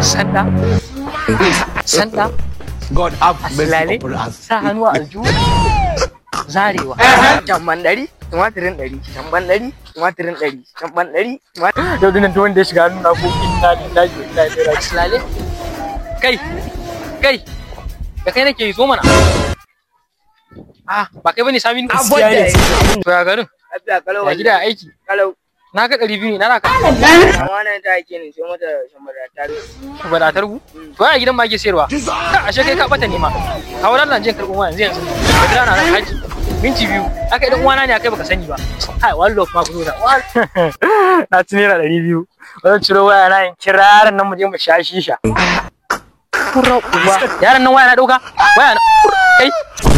Sanda. Sanda. God have mercy Asilale. upon us. Sa hannu a aljihu. Zarewa. Jamban 100, tumatirin 100, jamban 100, tumatirin 100, jamban 100, yau dinan duk wanda ya shiga hannu na ko inna lillahi wa inna ilaihi raji'un. Asilale. Kai. Da kai nake zo mana. Ba kai bane Saminu. Gaskiya ne. To ya garin. Ya gida aiki. Kalau Na ga 200 ne na raka. wannan ta ake ne sai mata shamara ta Ba da targu. To ya gidan ma ake sayarwa. Ka ashe kai ka bata nema. Ka wurin nan je karbo ma yanzu. Ka gida na nan haji. Minti 2. Aka idan uwana ne akai baka sani ba. Kai wallo ma ku da. Na ci naira 200. Wannan ciro waya na yin kiraran nan mu je mu sha shisha. Kura uwa. Yaran nan waya na dauka. Waya na. Kai.